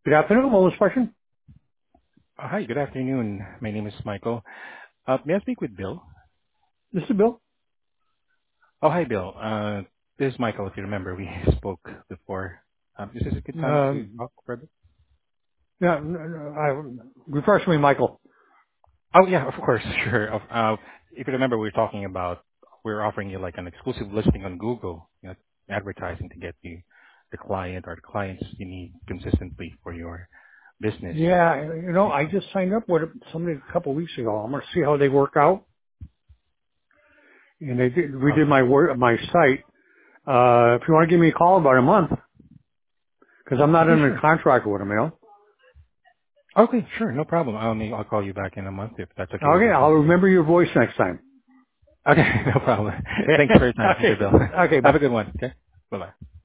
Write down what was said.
Good afternoon, Willis Question. Hi, good afternoon. My name is Michael. May I speak with Bill? This is Bill. Oh, hi, Bill. This is Michael. If you remember, we spoke before. Is this a good time to Um, talk, brother? yeah, refresh me, Michael. Oh, yeah, of course, sure. If you remember, we were talking about we're offering you like an exclusive listing on Google, advertising to get the client or the clients you need consistently for your business. Yeah, I just signed up with somebody a couple of weeks ago. I'm going to see how they work out. And they did, redid Okay. my site. If you want to give me a call about a month, because I'm not Okay, under sure. contract with them. Okay, sure. No problem. I'll call you back in a month if that's okay with Okay, you, I'll sir. remember your voice next time. Okay, no problem. Thanks for your time, Mr. Okay, Bill. okay, Have bye. a good one. Okay. Bye-bye.